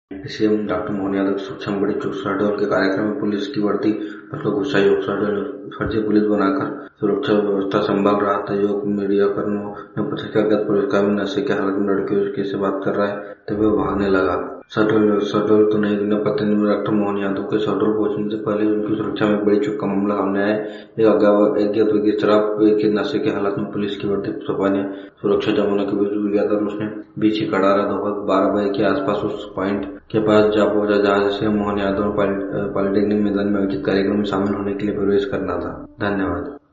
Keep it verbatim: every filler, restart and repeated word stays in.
CM doctor Mohan Yadav की सुरक्षा में बड़ी चूक, शहडोल के कार्यक्रम में पुलिस की वर्दी पर तो गुस्सा योग, शहडोल फर्जी पुलिस बनाकर सुरक्षा व्यवस्था संभाल रहा था। योग मीडियाकर्मियों ने पत्रकार पुलिसकर्मी नशे की हालत में लड़कियों से बात कर रहा है तभी वो भागने लगा। शहडोल शहडोल तो नहीं दुनिया प्रतिनिधि डॉक्टर मोहन यादव के शहडोल पहुंचने से पहले उनकी सुरक्षा में बड़ी चूक का मामला सामने आया। एक अज्ञात व्यक्ति शराब के नशे की हालत में पुलिस की वर्दी छुपाने सुरक्षा जवानों के बीच घुस गया था। उसने बीच ही खड़ा रहा। दोपहर बारह बजे के आसपास उस पॉइंट के पास जा पहुंचा जहां से मोहन यादव पॉलिटेक्निक मैदान में आयोजित कार्यक्रम में शामिल होने के लिए प्रवेश करना था। धन्यवाद।